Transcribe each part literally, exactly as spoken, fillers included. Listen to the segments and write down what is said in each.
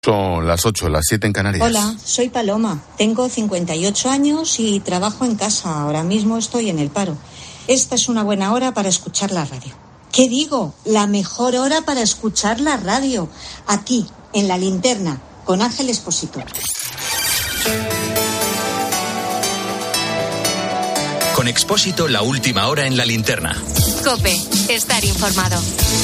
Son las ocho, las siete en Canarias. Hola, soy Paloma. Tengo cincuenta y ocho años y trabajo en casa. Ahora mismo estoy en el paro. Esta es una buena hora para escuchar la radio. ¿Qué digo? La mejor hora para escuchar la radio. Aquí, en La Linterna, con Ángel Expósito. Con Expósito, la última hora en La Linterna. COPE, estar informado.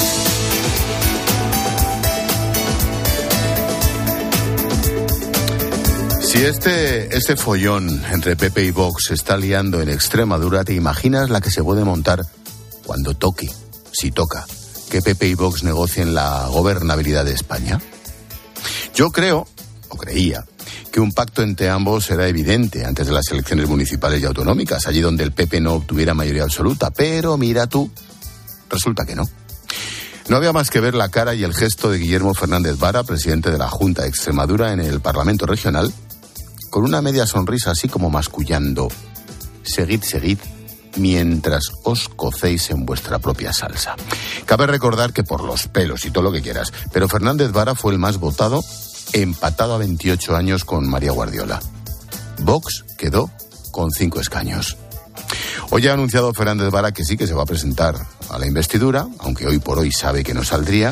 Si este, este follón entre P P y Vox se está liando en Extremadura, ¿te imaginas la que se puede montar cuando toque, si toca, que P P y Vox negocien la gobernabilidad de España? Yo creo, o creía, que un pacto entre ambos será evidente antes de las elecciones municipales y autonómicas, allí donde el P P no obtuviera mayoría absoluta. Pero mira tú, resulta que no. No había más que ver la cara y el gesto de Guillermo Fernández Vara, presidente de la Junta de Extremadura en el Parlamento Regional, con una media sonrisa así como mascullando: seguid, seguid, mientras os cocéis en vuestra propia salsa. Cabe recordar que por los pelos y todo lo que quieras, pero Fernández Vara fue el más votado, empatado a veintiocho años con María Guardiola. Vox quedó con cinco escaños. Hoy ha anunciado Fernández Vara que sí que se va a presentar a la investidura, aunque hoy por hoy sabe que no saldría,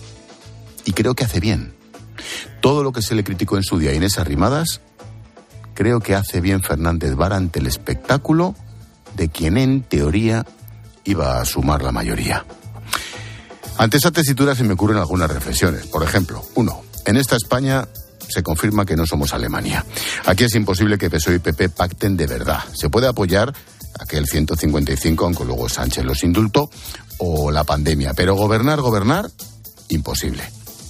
y creo que hace bien. Todo lo que se le criticó en su día a Inés Arrimadas, creo que hace bien Fernández Vara ante el espectáculo de quien en teoría iba a sumar la mayoría. Ante esa tesitura se me ocurren algunas reflexiones. Por ejemplo, uno, en esta España se confirma que no somos Alemania. Aquí es imposible que P S O E y P P pacten de verdad. Se puede apoyar aquel ciento cincuenta y cinco, aunque luego Sánchez los indultó, o la pandemia, pero gobernar, gobernar, imposible.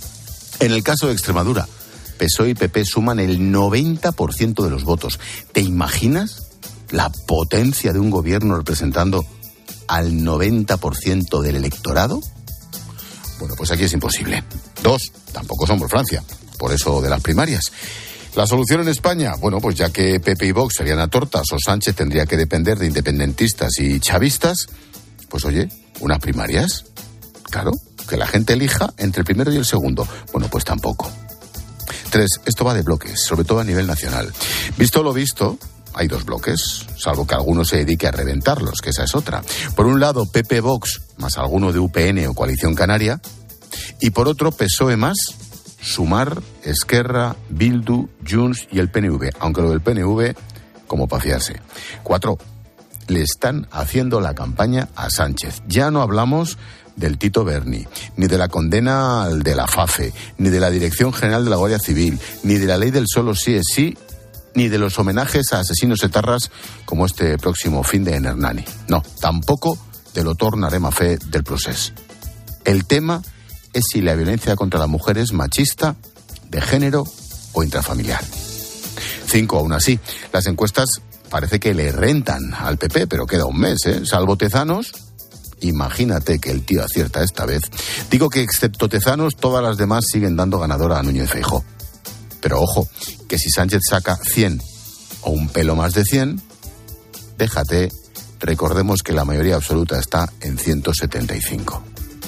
En el caso de Extremadura, P S O E y P P suman el noventa por ciento de los votos. ¿Te imaginas la potencia de un gobierno representando al noventa por ciento del electorado? Bueno, pues aquí es imposible. Dos, tampoco somos Francia, por eso de las primarias. La solución en España, bueno, pues ya que P P y Vox serían a tortas o Sánchez tendría que depender de independentistas y chavistas, pues oye, unas primarias, claro, que la gente elija entre el primero y el segundo. Bueno, pues tampoco. Tres, esto va de bloques, sobre todo a nivel nacional. Visto lo visto, hay dos bloques, salvo que alguno se dedique a reventarlos, que esa es otra. Por un lado, P P Vox, más alguno de U P N o Coalición Canaria, y por otro, P S O E más, Sumar, Esquerra, Bildu, Junts y el P N V, aunque lo del P N V, como para fiarse. Cuatro, le están haciendo la campaña a Sánchez. Ya no hablamos del Tito Berni, ni de la condena de la FAFE, ni de la Dirección General de la Guardia Civil, ni de la ley del solo sí es sí, ni de los homenajes a asesinos etarras como este próximo fin de en Hernani. No, tampoco de lo tornarem a fe del procés. El tema es si la violencia contra la mujer es machista, de género o intrafamiliar. Cinco, aún así, las encuestas parece que le rentan al P P, pero queda un mes, ¿eh? Salvo Tezanos, imagínate que el tío acierta esta vez. Digo que excepto Tezanos, todas las demás siguen dando ganadora a Núñez Feijóo. Pero ojo, que si Sánchez saca cien o un pelo más de cien, déjate, recordemos que la mayoría absoluta está en ciento setenta y cinco.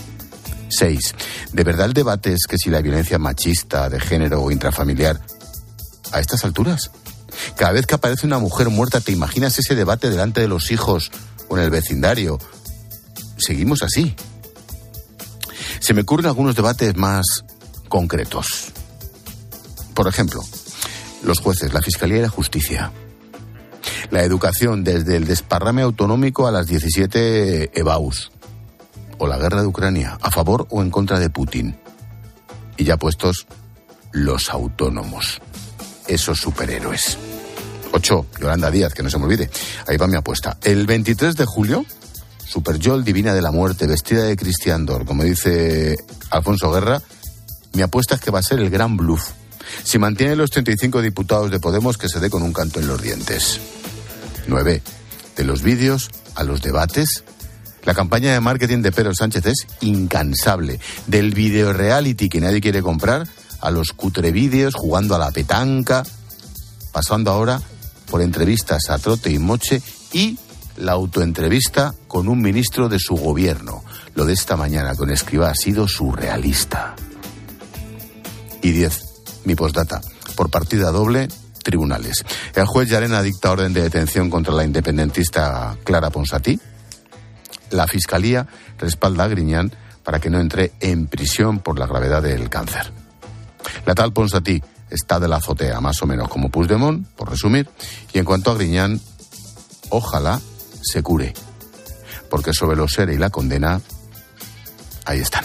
Seis, ¿de verdad el debate es que si la violencia machista, de género o intrafamiliar, a estas alturas? Cada vez que aparece una mujer muerta, ¿te imaginas ese debate delante de los hijos o en el vecindario? Seguimos así. Se me ocurren algunos debates más concretos. Por ejemplo, los jueces, la Fiscalía y la Justicia. La educación, desde el desparrame autonómico a las diecisiete EBAUs. O la guerra de Ucrania, a favor o en contra de Putin. Y ya puestos, los autónomos. Esos superhéroes. Ocho, Yolanda Díaz, que no se me olvide. Ahí va mi apuesta. El veintitrés de julio, Superyol, divina de la muerte, vestida de Christian Dior, como dice Alfonso Guerra, mi apuesta es que va a ser el gran bluff. Si mantiene los treinta y cinco diputados de Podemos, que se dé con un canto en los dientes. Nueve, de los vídeos a los debates, la campaña de marketing de Pedro Sánchez es incansable. Del video reality que nadie quiere comprar a los cutrevídeos jugando a la petanca, pasando ahora por entrevistas a trote y moche y la autoentrevista con un ministro de su gobierno. Lo de esta mañana con Escrivá ha sido surrealista. Y diez, mi postdata. Por partida doble, tribunales. El juez Llarena dicta orden de detención contra la independentista Clara Ponsatí. La Fiscalía respalda a Griñán para que no entre en prisión por la gravedad del cáncer. La tal Ponsatí está de la azotea, más o menos como Puigdemont, por resumir, y en cuanto a Griñán, ojalá se cure, porque sobre los seres y la condena, ahí están.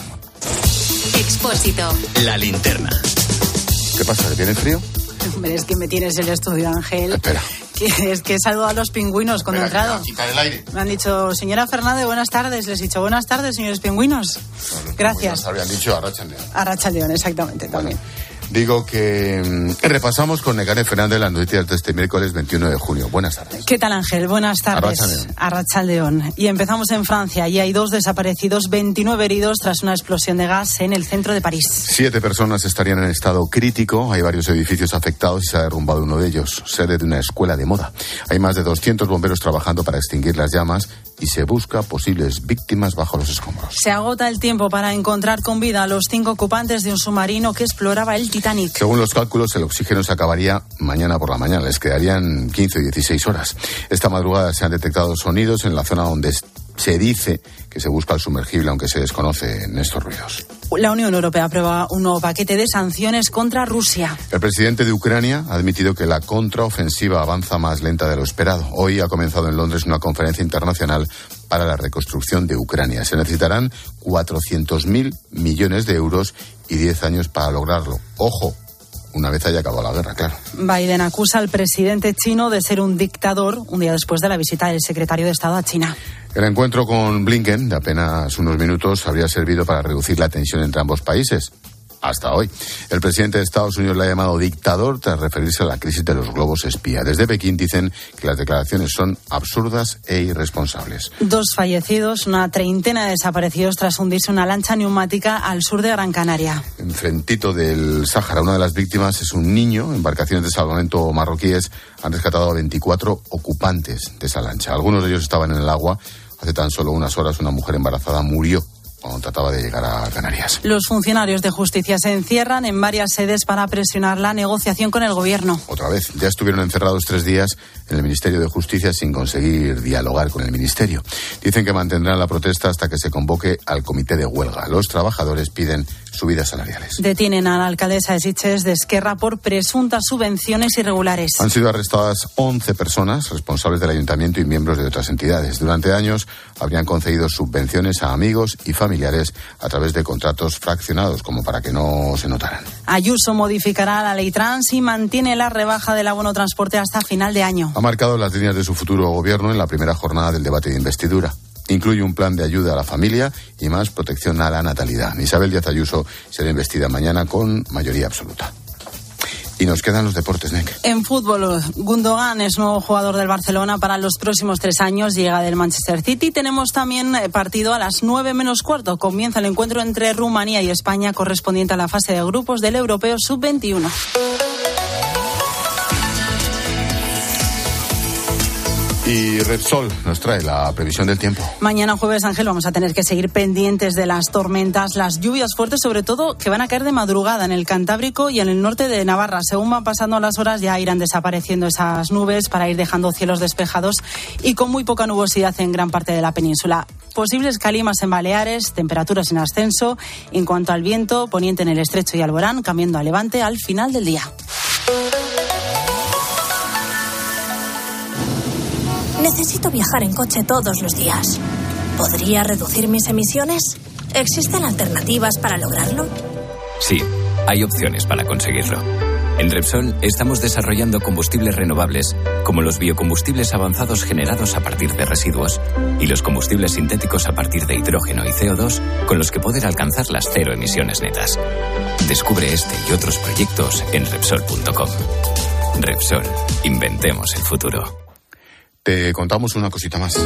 Expósito. La linterna. ¿Qué pasa? ¿Que tiene frío? Hombre, es que me tienes el estudio, Ángel. Espera. Que es que he saludado a los pingüinos cuando he entrado. Quitar el aire. Me han dicho, señora Fernández, buenas tardes. Les he dicho, buenas tardes, señores pingüinos. No, Gracias. Habían dicho Arratsaldeon. Arratsaldeon, exactamente, también. Bueno, digo que mm, repasamos con Nekane Fernández las noticias de este miércoles veintiuno de junio. Buenas tardes. ¿Qué tal, Ángel? Buenas tardes. Arratsaldeon. Arratsaldeon. Y empezamos en Francia. Y hay dos desaparecidos, veintinueve heridos tras una explosión de gas en el centro de París. Siete personas estarían en estado crítico. Hay varios edificios afectados y se ha derrumbado uno de ellos, sede de una escuela de moda. Hay más de doscientos bomberos trabajando para extinguir las llamas y se busca posibles víctimas bajo los escombros. Se agota el tiempo para encontrar con vida a los cinco ocupantes de un submarino que exploraba el Titanic. Según los cálculos, el oxígeno se acabaría mañana por la mañana. Les quedarían quince o dieciséis horas. Esta madrugada se han detectado sonidos en la zona donde se dice que se busca el sumergible, aunque se desconocen estos ruidos. La Unión Europea aprueba un nuevo paquete de sanciones contra Rusia. El presidente de Ucrania ha admitido que la contraofensiva avanza más lenta de lo esperado. Hoy ha comenzado en Londres una conferencia internacional para la reconstrucción de Ucrania. Se necesitarán cuatrocientos mil millones de euros y diez años para lograrlo. Ojo, una vez haya acabado la guerra, claro. Biden acusa al presidente chino de ser un dictador un día después de la visita del secretario de Estado a China. El encuentro con Blinken, de apenas unos minutos, habría servido para reducir la tensión entre ambos países. Hasta hoy. El presidente de Estados Unidos le ha llamado dictador tras referirse a la crisis de los globos espía. Desde Pekín dicen que las declaraciones son absurdas e irresponsables. Dos fallecidos, una treintena de desaparecidos tras hundirse una lancha neumática al sur de Gran Canaria. Enfrentito del Sáhara, una de las víctimas es un niño. Embarcaciones de salvamento marroquíes han rescatado a veinticuatro ocupantes de esa lancha. Algunos de ellos estaban en el agua. Hace tan solo unas horas una mujer embarazada murió cuando trataba de llegar a Canarias. Los funcionarios de justicia se encierran en varias sedes para presionar la negociación con el gobierno. Otra vez, ya estuvieron encerrados tres días en el Ministerio de Justicia sin conseguir dialogar con el Ministerio. Dicen que mantendrán la protesta hasta que se convoque al comité de huelga. Los trabajadores piden subidas salariales. Detienen a la alcaldesa de Sitges de Esquerra por presuntas subvenciones irregulares. Han sido arrestadas once personas responsables del ayuntamiento y miembros de otras entidades. Durante años habrían concedido subvenciones a amigos y familiares a través de contratos fraccionados, como para que no se notaran. Ayuso modificará la ley trans y mantiene la rebaja del abono transporte hasta final de año. Ha marcado las líneas de su futuro gobierno en la primera jornada del debate de investidura. Incluye un plan de ayuda a la familia y más protección a la natalidad. Isabel Díaz Ayuso será investida mañana con mayoría absoluta. Y nos quedan los deportes, Nek. En fútbol, Gundogan es nuevo jugador del Barcelona para los próximos tres años. Llega del Manchester City. Tenemos también partido a las nueve menos cuarto. Comienza el encuentro entre Rumanía y España correspondiente a la fase de grupos del Europeo sub veintiuno. Y Repsol nos trae la previsión del tiempo. Mañana jueves, Ángel, vamos a tener que seguir pendientes de las tormentas, las lluvias fuertes, sobre todo que van a caer de madrugada en el Cantábrico y en el norte de Navarra. Según van pasando las horas, ya irán desapareciendo esas nubes para ir dejando cielos despejados y con muy poca nubosidad en gran parte de la península. Posibles calimas en Baleares, temperaturas en ascenso. En cuanto al viento, poniente en el Estrecho y Alborán, cambiando a levante al final del día. Necesito viajar en coche todos los días. ¿Podría reducir mis emisiones? ¿Existen alternativas para lograrlo? Sí, hay opciones para conseguirlo. En Repsol estamos desarrollando combustibles renovables, como los biocombustibles avanzados generados a partir de residuos y los combustibles sintéticos a partir de hidrógeno y C O dos, con los que poder alcanzar las cero emisiones netas. Descubre este y otros proyectos en Repsol punto com. Repsol, inventemos el futuro. Te contamos una cosita más.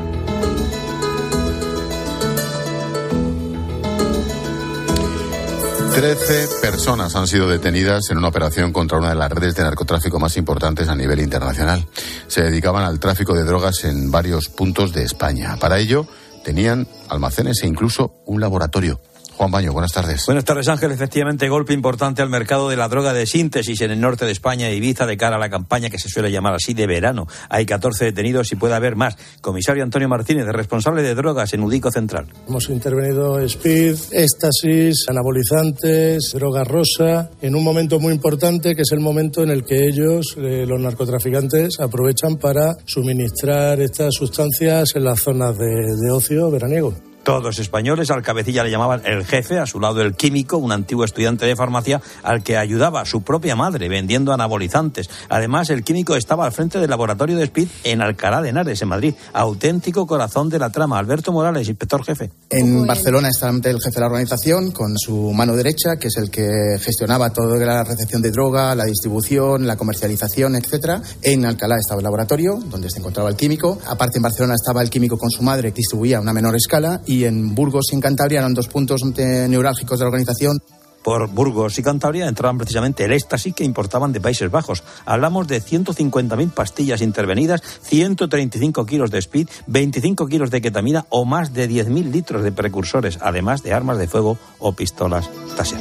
Trece personas han sido detenidas en una operación contra una de las redes de narcotráfico más importantes a nivel internacional. Se dedicaban al tráfico de drogas en varios puntos de España. Para ello, tenían almacenes e incluso un laboratorio. Juan Baño, buenas tardes. Buenas tardes, Ángel. Efectivamente, golpe importante al mercado de la droga de síntesis en el norte de España e Ibiza de cara a la campaña que se suele llamar así de verano. Hay catorce detenidos y puede haber más. Comisario Antonio Martínez, responsable de drogas en Udico Central. Hemos intervenido speed, éxtasis, anabolizantes, droga rosa, en un momento muy importante que es el momento en el que ellos, eh, los narcotraficantes, aprovechan para suministrar estas sustancias en las zonas de, de ocio veraniego. Todos españoles, al cabecilla le llamaban el jefe, a su lado el químico, un antiguo estudiante de farmacia al que ayudaba a su propia madre vendiendo anabolizantes. Además, el químico estaba al frente del laboratorio de Speed en Alcalá de Henares, en Madrid. Auténtico corazón de la trama. Alberto Morales, inspector jefe. En Barcelona está ante el jefe de la organización con su mano derecha, que es el que gestionaba toda la recepción de droga, la distribución, la comercialización, etcétera. En Alcalá estaba el laboratorio, donde se encontraba el químico. Aparte, en Barcelona estaba el químico con su madre, que distribuía a una menor escala. Y en Burgos y en Cantabria eran dos puntos neurálgicos de la organización. Por Burgos y Cantabria entraban precisamente el éxtasis que importaban de Países Bajos. Hablamos de ciento cincuenta mil pastillas intervenidas, ciento treinta y cinco kilos de speed, veinticinco kilos de ketamina o más de diez mil litros de precursores, además de armas de fuego o pistolas Taser.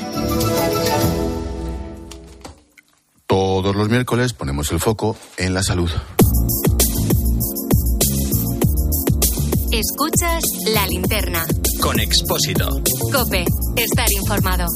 Todos los miércoles ponemos el foco en la salud. Escuchas La Linterna. Con Expósito. COPE. Estar informado.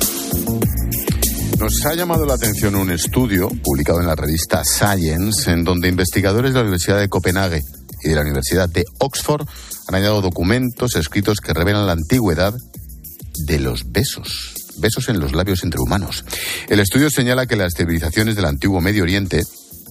Nos ha llamado la atención un estudio publicado en la revista Science, en donde investigadores de la Universidad de Copenhague y de la Universidad de Oxford han hallado documentos escritos que revelan la antigüedad de los besos. Besos en los labios entre humanos. El estudio señala que las civilizaciones del antiguo Medio Oriente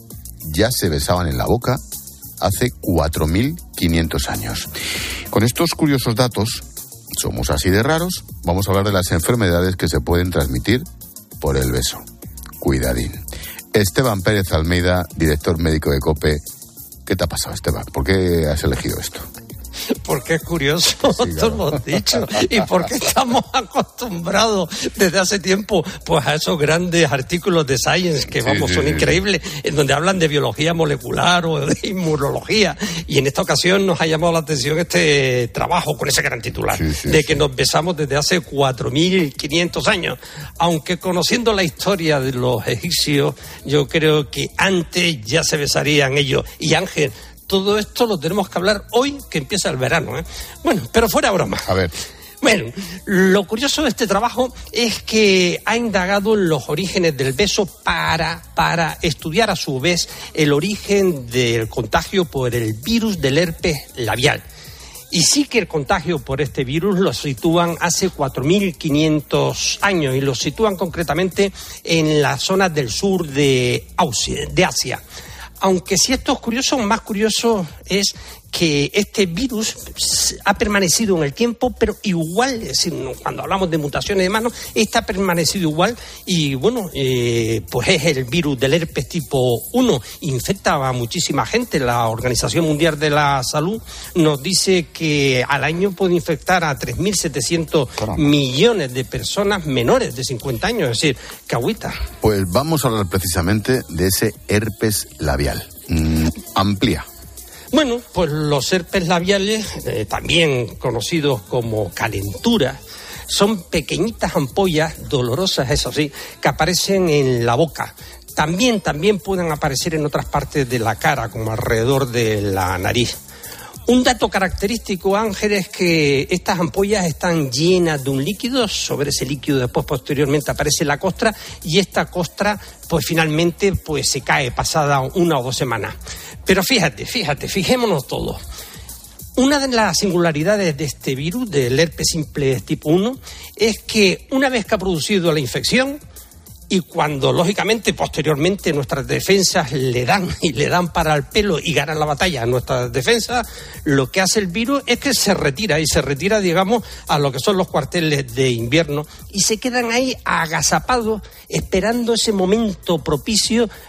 ya se besaban en la boca hace cuatro mil quinientos años. Con estos curiosos datos, somos así de raros, vamos a hablar de las enfermedades que se pueden transmitir por el beso. Cuidadín. Esteban Pérez Almeida, director médico de COPE. ¿Qué te ha pasado, Esteban? ¿Por qué has elegido esto? Porque es curioso, sí, claro. Lo hemos dicho, y porque estamos acostumbrados desde hace tiempo pues a esos grandes artículos de Science que vamos sí, son sí, increíbles, sí. En donde hablan de biología molecular o de inmunología, y en esta ocasión nos ha llamado la atención este trabajo con ese gran titular, sí, sí, de que sí. Nos besamos desde hace cuatro mil quinientos años, aunque conociendo la historia de los egipcios, yo creo que antes ya se besarían ellos. Y Ángel, todo esto lo tenemos que hablar hoy, que empieza el verano, ¿eh? Bueno, pero fuera broma. A ver. Bueno, lo curioso de este trabajo es que ha indagado en los orígenes del beso para, para estudiar a su vez el origen del contagio por el virus del herpes labial. Y sí que el contagio por este virus lo sitúan hace cuatro mil quinientos años y lo sitúan concretamente en las zonas del sur de Asia. Aunque si esto es curioso, más curioso es que este virus ha permanecido en el tiempo, pero igual, es decir, cuando hablamos de mutaciones de manos, este ha permanecido igual y bueno, eh, pues es el virus del herpes tipo uno, infecta a muchísima gente. La Organización Mundial de la Salud nos dice que al año puede infectar a tres mil setecientos millones de personas menores de cincuenta años, es decir, que agüita. Pues vamos a hablar precisamente de ese herpes labial. Mm, amplía. Bueno, pues los herpes labiales, eh, también conocidos como calentura, son pequeñitas ampollas, dolorosas eso sí, que aparecen en la boca. También, también pueden aparecer en otras partes de la cara, como alrededor de la nariz. Un dato característico, Ángel, es que estas ampollas están llenas de un líquido. Sobre ese líquido después, posteriormente, aparece la costra y esta costra, pues finalmente, pues se cae pasada una o dos semanas. Pero fíjate, fíjate, fijémonos todos. Una de las singularidades de este virus, del herpes simple tipo uno, es que una vez que ha producido la infección, y cuando, lógicamente, posteriormente nuestras defensas le dan y le dan para el pelo y ganan la batalla a nuestras defensas, lo que hace el virus es que se retira, y se retira, digamos, a lo que son los cuarteles de invierno, y se quedan ahí agazapados, esperando ese momento propicio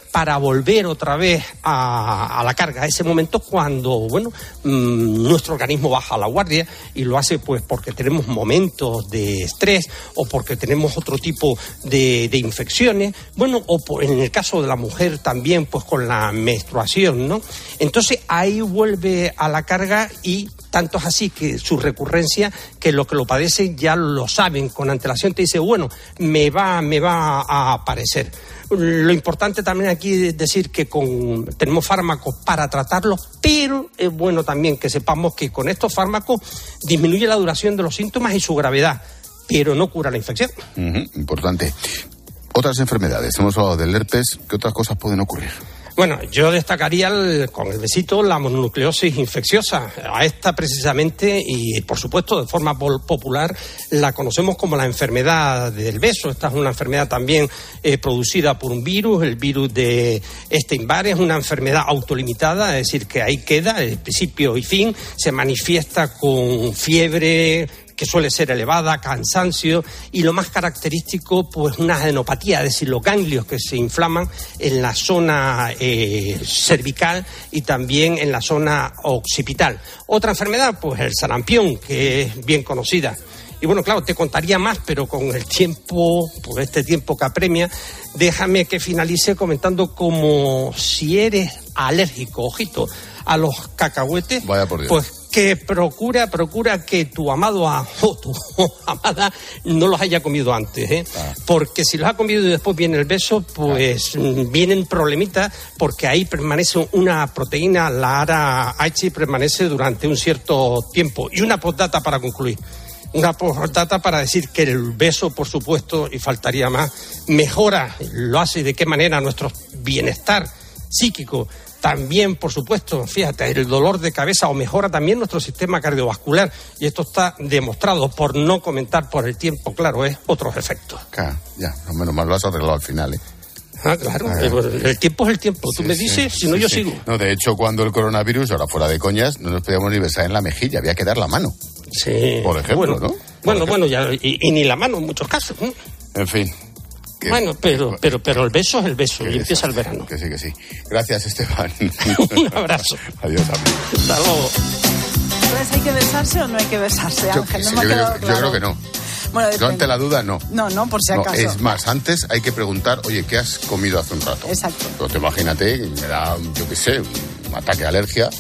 para volver otra vez a, a la carga. Ese momento cuando, bueno, mmm, nuestro organismo baja la guardia y lo hace pues porque tenemos momentos de estrés o porque tenemos otro tipo de, de infecciones, bueno, o por, en el caso de la mujer también pues con la menstruación, ¿no? Entonces ahí vuelve a la carga y tanto es así que su recurrencia, que los que lo padecen ya lo saben con antelación, te dice, bueno, me va, me va a aparecer. Lo importante también aquí es decir que con, tenemos fármacos para tratarlos, pero es bueno también que sepamos que con estos fármacos disminuye la duración de los síntomas y su gravedad, pero no cura la infección. Uh-huh, importante. Otras enfermedades, hemos hablado del herpes, ¿qué otras cosas pueden ocurrir? Bueno, yo destacaría el, con el besito la mononucleosis infecciosa. A esta precisamente, y por supuesto de forma popular, la conocemos como la enfermedad del beso. Esta es una enfermedad también eh, producida por un virus, el virus de Epstein-Barr. Es una enfermedad autolimitada, es decir, que ahí queda, el principio y fin. Se manifiesta con fiebre, que suele ser elevada, cansancio y lo más característico, pues una adenopatía, es decir, los ganglios que se inflaman en la zona eh, cervical y también en la zona occipital. Otra enfermedad, pues el sarampión, que es bien conocida. Y bueno, claro, te contaría más, pero con el tiempo, pues este tiempo que apremia, déjame que finalice comentando como si eres alérgico, ojito, a los cacahuetes, vaya por Dios, pues que procura, procura que tu amado o tu amada no los haya comido antes, ¿eh? Ah. Porque si los ha comido y después viene el beso, pues ah. vienen problemitas, porque ahí permanece una proteína, la A R A H, permanece durante un cierto tiempo. Y una postdata para concluir. Una postdata para decir que el beso, por supuesto, y faltaría más, mejora, lo hace de qué manera nuestro bienestar psíquico. También, por supuesto, fíjate, el dolor de cabeza o mejora también nuestro sistema cardiovascular. Y esto está demostrado, por no comentar por el tiempo, claro, es otros efectos. Claro, ya, menos mal lo has arreglado al final, ¿eh? Ah, claro, ah, el, el tiempo es el tiempo. Tú sí, me dices, sí, si no sí, yo sí. sigo. No, de hecho, cuando el coronavirus, ahora fuera de coñas, no nos podíamos ni besar en la mejilla, había que dar la mano. Sí. Por ejemplo, bueno, ¿no? Por bueno, ejemplo. bueno, ya, y, y ni la mano en muchos casos, ¿no? En fin. Que, bueno, pero, pero, pero el beso es el beso y empieza el verano. Que sí, que sí. Gracias, Esteban. Un abrazo. Adiós, amigo. Hasta luego. Entonces, ¿hay que besarse o no hay que besarse, Ángel? Yo, no sí, me ha yo, creo, claro. yo creo que no. Bueno, yo ante la duda, no. No, no, por si acaso. No, es más, antes hay que preguntar, oye, ¿qué has comido hace un rato? Exacto. Pero te imagínate, me da, yo qué sé, un ataque de alergia.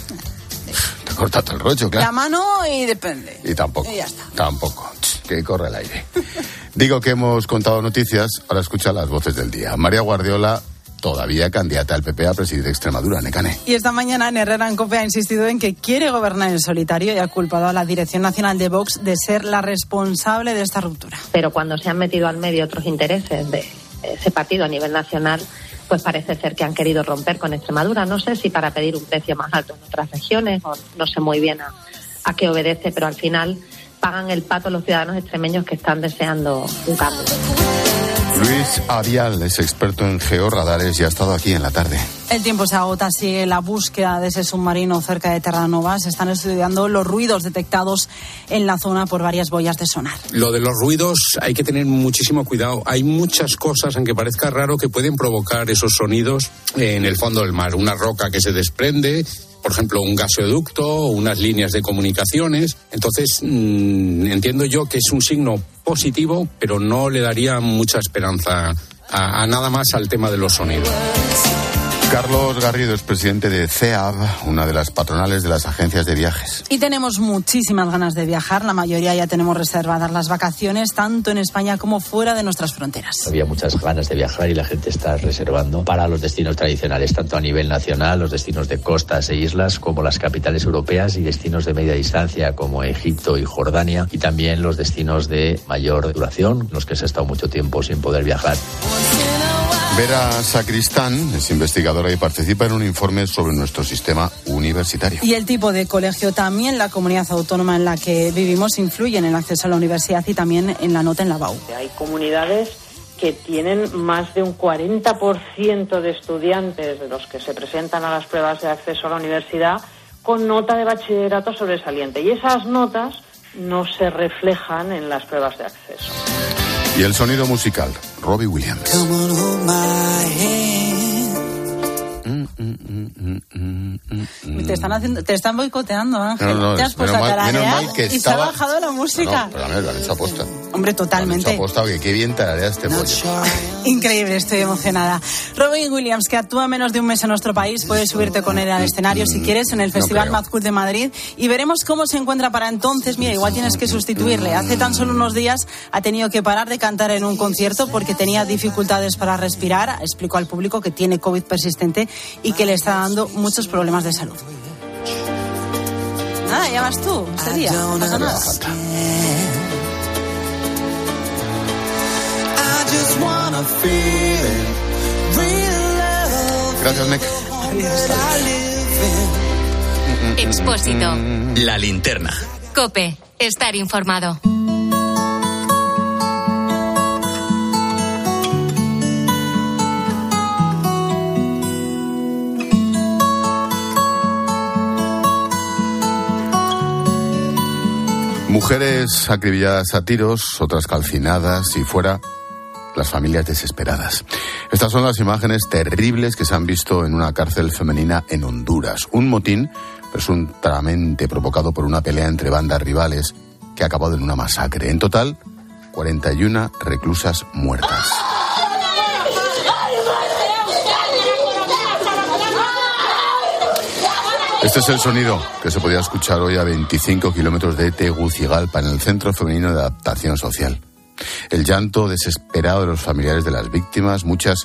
Te corta todo el rollo, claro. La mano y depende. Y tampoco. Y ya está. Tampoco. Que corre el aire. Digo que hemos contado noticias, ahora escucha las voces del día. María Guardiola, todavía candidata al P P a presidir Extremadura, Necane. Y esta mañana en Herrera en COPE ha insistido en que quiere gobernar en solitario y ha culpado a la Dirección Nacional de Vox de ser la responsable de esta ruptura. Pero cuando se han metido al medio otros intereses de ese partido a nivel nacional, pues parece ser que han querido romper con Extremadura. No sé si para pedir un precio más alto en otras regiones o no sé muy bien a, a qué obedece, pero al final pagan el pato los ciudadanos extremeños que están deseando un cambio. Luis Avial es experto en georradares y ha estado aquí en la tarde. El tiempo se agota, sigue la búsqueda de ese submarino cerca de Terranova. Se están estudiando los ruidos detectados en la zona por varias boyas de sonar. Lo de los ruidos hay que tener muchísimo cuidado. Hay muchas cosas, aunque parezca raro, que pueden provocar esos sonidos en el fondo del mar. Una roca que se desprende, por ejemplo, un gasoducto, unas líneas de comunicaciones. Entonces, mmm, entiendo yo que es un signo positivo, pero no le daría mucha esperanza a, a nada más al tema de los sonidos. Carlos Garrido es presidente de C E A B, una de las patronales de las agencias de viajes. Y tenemos muchísimas ganas de viajar. La mayoría ya tenemos reservadas las vacaciones, tanto en España como fuera de nuestras fronteras. Había muchas ganas de viajar y la gente está reservando para los destinos tradicionales, tanto a nivel nacional, los destinos de costas e islas, como las capitales europeas y destinos de media distancia, como Egipto y Jordania, y también los destinos de mayor duración, los que se ha estado mucho tiempo sin poder viajar. Vera Sacristán es investigadora y participa en un informe sobre nuestro sistema universitario. Y el tipo de colegio, también la comunidad autónoma en la que vivimos, influye en el acceso a la universidad y también en la nota en la B A U. Hay comunidades que tienen más de un cuarenta por ciento de estudiantes de los que se presentan a las pruebas de acceso a la universidad con nota de bachillerato sobresaliente. Y esas notas no se reflejan en las pruebas de acceso. Y el sonido musical, Robbie Williams. te están haciendo, te están boicoteando, Ángel. No, no, te has puesto a tararear y estaba... se ha bajado la música. No, pero a ver, lo han hecho aposta. Hombre, totalmente. Lo han hecho aposta, que qué bien tararea este pollo. Increíble, estoy emocionada. Robin Williams, que actúa menos de un mes en nuestro país, puedes subirte con él al escenario si quieres en el Festival no Mad Cool de Madrid y veremos cómo se encuentra para entonces. Mira, igual tienes que sustituirle. Hace tan solo unos días ha tenido que parar de cantar en un concierto porque tenía dificultades para respirar. Explicó al público que tiene COVID persistente y que le está dando muchos problemas de salud. Nada, ya vas tú, este día, no pasa nada. Gracias, Nick. Expósito. La linterna. COPE. Estar informado. Mujeres acribilladas a tiros, otras calcinadas y fuera las familias desesperadas. Estas son las imágenes terribles que se han visto en una cárcel femenina en Honduras. Un motín presuntamente provocado por una pelea entre bandas rivales que ha acabado en una masacre. En total, cuarenta y una reclusas muertas. Este es el sonido que se podía escuchar hoy a veinticinco kilómetros de Tegucigalpa, en el Centro Femenino de Adaptación Social. El llanto desesperado de los familiares de las víctimas, muchas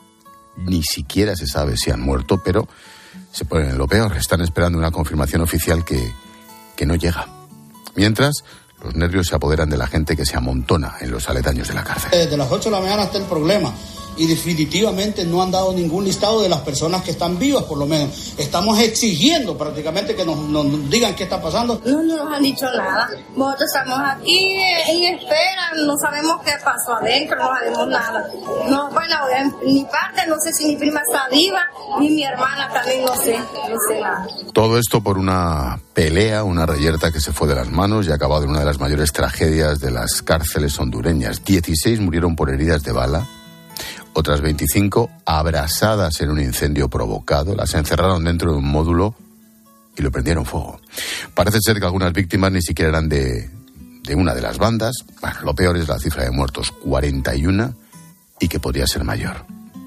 ni siquiera se sabe si han muerto, pero se ponen en lo peor, están esperando una confirmación oficial que, que no llega. Mientras, los nervios se apoderan de la gente que se amontona en los aledaños de la cárcel. Desde las ocho de la mañana está el problema. Y definitivamente no han dado ningún listado de las personas que están vivas, por lo menos. Estamos exigiendo prácticamente que nos, nos digan qué está pasando. No, no nos han dicho nada. Nosotros estamos aquí en espera, no sabemos qué pasó adentro, no sabemos nada. No, bueno, en mi parte, no sé si mi prima está viva, ni mi hermana también, no sé, no sé nada. Todo esto por una pelea, una reyerta que se fue de las manos y ha acabado en una de las mayores tragedias de las cárceles hondureñas. dieciséis murieron por heridas de bala. Otras veinticinco abrasadas en un incendio provocado. Las encerraron dentro de un módulo y lo prendieron fuego. Parece ser que algunas víctimas ni siquiera eran de, de una de las bandas. Bueno, lo peor es la cifra de muertos, cuarenta y uno, y que podría ser mayor.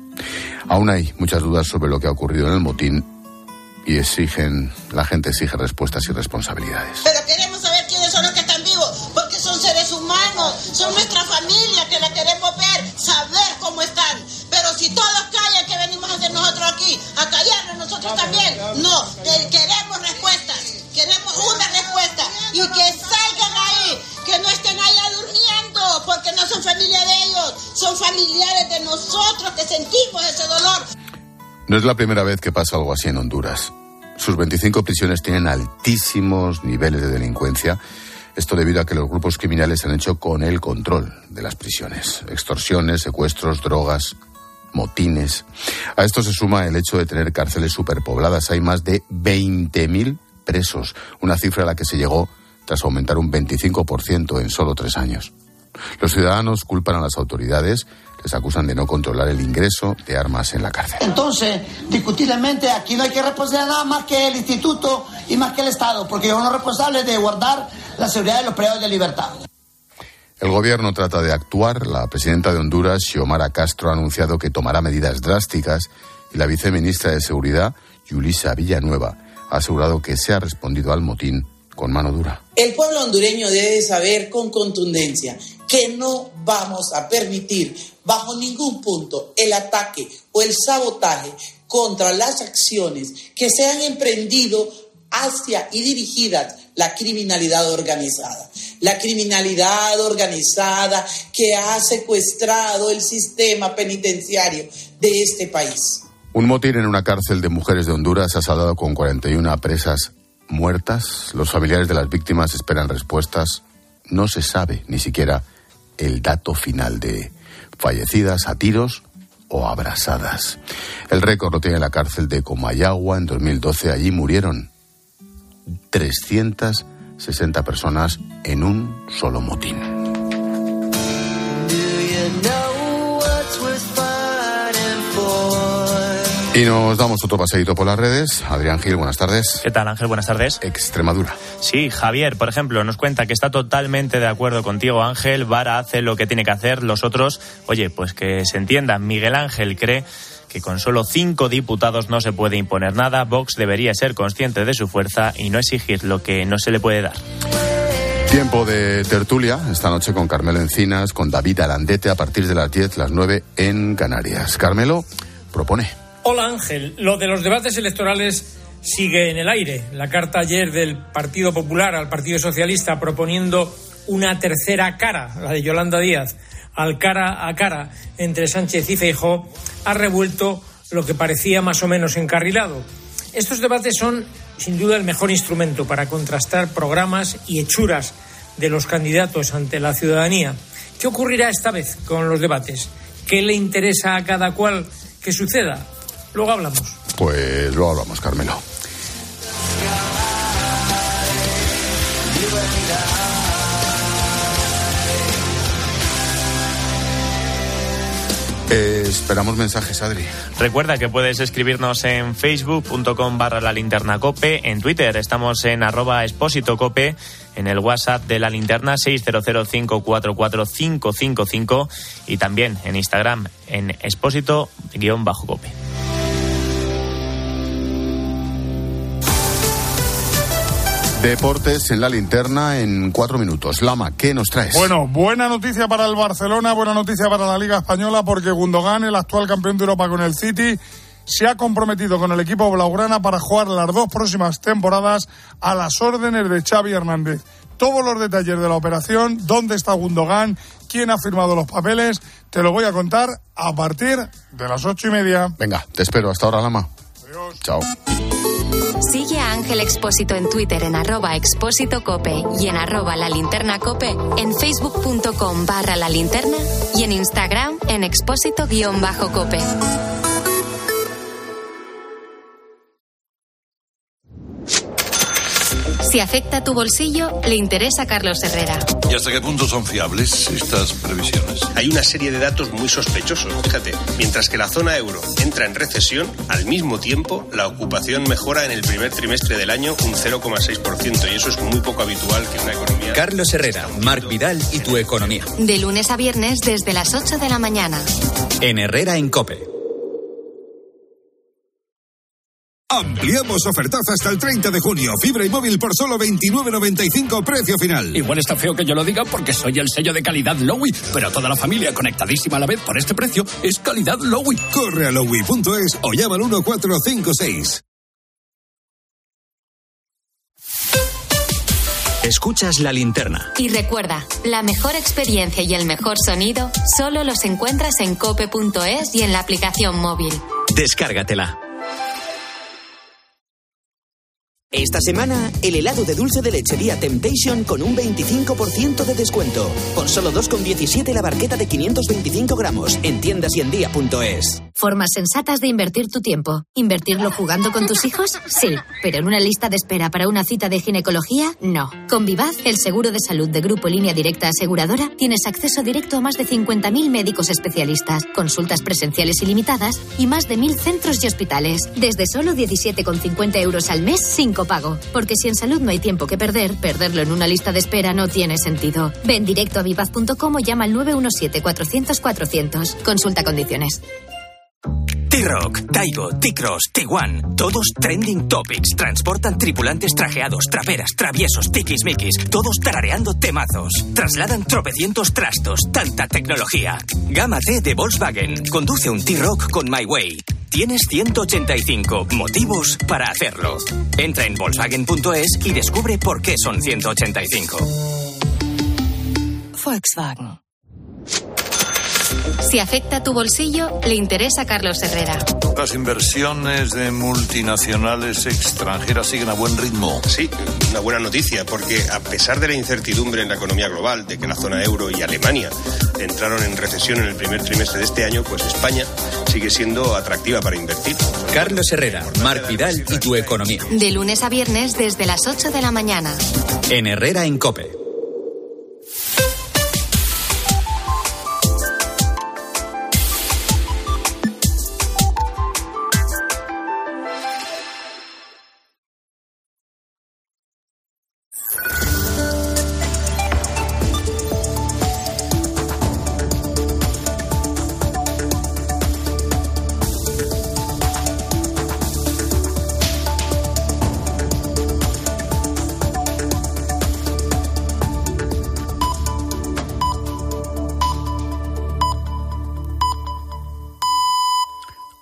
Aún hay muchas dudas sobre lo que ha ocurrido en el motín y exigen, la gente exige respuestas y responsabilidades. Pero queremos saber quiénes son los que están vivos, porque son seres humanos, son nuestra familia que la queremos ver, saber cómo están. Pero si todos callan, ¿qué venimos a hacer nosotros aquí? ¿A callarnos nosotros también? No, queremos respuestas, queremos una respuesta y que salgan ahí, que no estén allá durmiendo, porque no son familia de ellos, son familiares de nosotros que sentimos ese dolor. No es la primera vez que pasa algo así en Honduras. Sus veinticinco prisiones tienen altísimos niveles de delincuencia. Esto debido a que los grupos criminales han hecho con el control de las prisiones. Extorsiones, secuestros, drogas, motines. A esto se suma el hecho de tener cárceles superpobladas. Hay más de veinte mil presos, una cifra a la que se llegó tras aumentar un veinticinco por ciento en solo tres años. Los ciudadanos culpan a las autoridades, les acusan de no controlar el ingreso de armas en la cárcel. Entonces, discutiblemente, aquí no hay que responder nada más que el instituto y más que el Estado, porque ellos son los responsables de guardar la seguridad de los privados de libertad. El gobierno trata de actuar. La presidenta de Honduras, Xiomara Castro, ha anunciado que tomará medidas drásticas y la viceministra de Seguridad, Yulisa Villanueva, ha asegurado que se ha respondido al motín con mano dura. El pueblo hondureño debe saber con contundencia que no vamos a permitir bajo ningún punto el ataque o el sabotaje contra las acciones que se han emprendido hacia y dirigidas la criminalidad organizada. La criminalidad organizada que ha secuestrado el sistema penitenciario de este país. Un motín en una cárcel de mujeres de Honduras ha saldado con cuarenta y una presas muertas. Los familiares de las víctimas esperan respuestas. No se sabe ni siquiera el dato final de fallecidas a tiros o abrasadas. El récord lo tiene la cárcel de Comayagua en dos mil doce. Allí murieron trescientas sesenta personas en un solo motín. Y nos damos otro paseíto por las redes. Adrián Gil, buenas tardes. ¿Qué tal, Ángel? Buenas tardes. Extremadura. Sí, Javier, por ejemplo, nos cuenta que está totalmente de acuerdo contigo, Ángel. Vara hace lo que tiene que hacer. Los otros, oye, pues que se entiendan. Miguel Ángel cree que con solo cinco diputados no se puede imponer nada. Vox debería ser consciente de su fuerza y no exigir lo que no se le puede dar. Tiempo de tertulia, esta noche con Carmelo Encinas, con David Arandete, a partir de las diez, las nueve en Canarias. Carmelo propone. Hola Ángel, lo de los debates electorales sigue en el aire. La carta ayer del Partido Popular al Partido Socialista proponiendo una tercera cara, la de Yolanda Díaz, al cara a cara entre Sánchez y Feijóo, ha revuelto lo que parecía más o menos encarrilado. Estos debates son, sin duda, el mejor instrumento para contrastar programas y hechuras de los candidatos ante la ciudadanía. ¿Qué ocurrirá esta vez con los debates? ¿Qué le interesa a cada cual que suceda? Luego hablamos. Pues luego hablamos, Carmelo. Eh, esperamos mensajes, Adri. Recuerda que puedes escribirnos en facebook.com barra la linterna cope, en Twitter estamos en arroba expósito cope, en el WhatsApp de la linterna seis cero cero cinco cuatro cuatro cinco cinco cinco y también en Instagram en expósito guión bajo cope. Deportes en la linterna en cuatro minutos. Lama, ¿qué nos traes? Bueno, buena noticia para el Barcelona, buena noticia para la Liga Española, porque Gundogan, el actual campeón de Europa con el City, se ha comprometido con el equipo blaugrana para jugar las dos próximas temporadas a las órdenes de Xavi Hernández. Todos los detalles de la operación, dónde está Gundogan, quién ha firmado los papeles, te lo voy a contar a partir de las ocho y media. Venga, te espero. Hasta ahora, Lama. Adiós. Chao. Sigue a Ángel Expósito en Twitter en arroba expósito cope y en arroba la linterna cope, en facebook.com barra la linterna y en Instagram en expósito guión bajo cope. Si afecta tu bolsillo, le interesa a Carlos Herrera. ¿Y hasta qué punto son fiables estas previsiones? Hay una serie de datos muy sospechosos. Fíjate, mientras que la zona euro entra en recesión, al mismo tiempo la ocupación mejora en el primer trimestre del año un cero coma seis por ciento y eso es muy poco habitual que una economía... Carlos Herrera, Marc Vidal y tu economía. De lunes a viernes desde las ocho de la mañana. En Herrera en Cope. Ampliamos ofertaza hasta el treinta de junio. Fibra y móvil por solo veintinueve noventa y cinco, precio final. Igual está feo que yo lo diga porque soy el sello de calidad Lowy, pero toda la familia conectadísima a la vez por este precio es calidad Lowy. Corre a lowy punto es o llama al uno cuatro cinco seis. Escuchas la linterna. Y recuerda, la mejor experiencia y el mejor sonido solo los encuentras en cope punto es y en la aplicación móvil. Descárgatela. Esta semana, el helado de dulce de lechería Temptation con un veinticinco por ciento de descuento. Con solo dos con diecisiete la barqueta de quinientos veinticinco gramos en tiendas y en día punto es. Formas sensatas de invertir tu tiempo. ¿Invertirlo jugando con tus hijos? Sí, pero en una lista de espera para una cita de ginecología, no. Con Vivaz, el seguro de salud de Grupo Línea Directa Aseguradora, tienes acceso directo a más de cincuenta mil médicos especialistas, consultas presenciales ilimitadas y más de mil centros y hospitales. Desde solo diecisiete con cincuenta euros al mes sin copago. Porque si en salud no hay tiempo que perder, perderlo en una lista de espera no tiene sentido. Ven directo a vivaz punto com o llama al nueve uno siete cuatrocientos cuatrocientos. Consulta condiciones. T-Rock, Taigo, T-Cross, T-One, todos trending topics. Transportan tripulantes trajeados, traperas, traviesos, tiquismiquis, todos tarareando temazos. Trasladan tropecientos trastos, tanta tecnología. Gama T de Volkswagen, conduce un T-Rock con My Way. Tienes ciento ochenta y cinco motivos para hacerlo. Entra en volkswagen punto es y descubre por qué son ciento ochenta y cinco. Volkswagen. Si afecta tu bolsillo, le interesa a Carlos Herrera. Las inversiones de multinacionales extranjeras siguen a buen ritmo. Sí, una buena noticia, porque a pesar de la incertidumbre en la economía global, de que la zona euro y Alemania entraron en recesión en el primer trimestre de este año, pues España sigue siendo atractiva para invertir. Carlos Herrera, Marc Vidal y tu economía. De lunes a viernes desde las ocho de la mañana. En Herrera en Cope.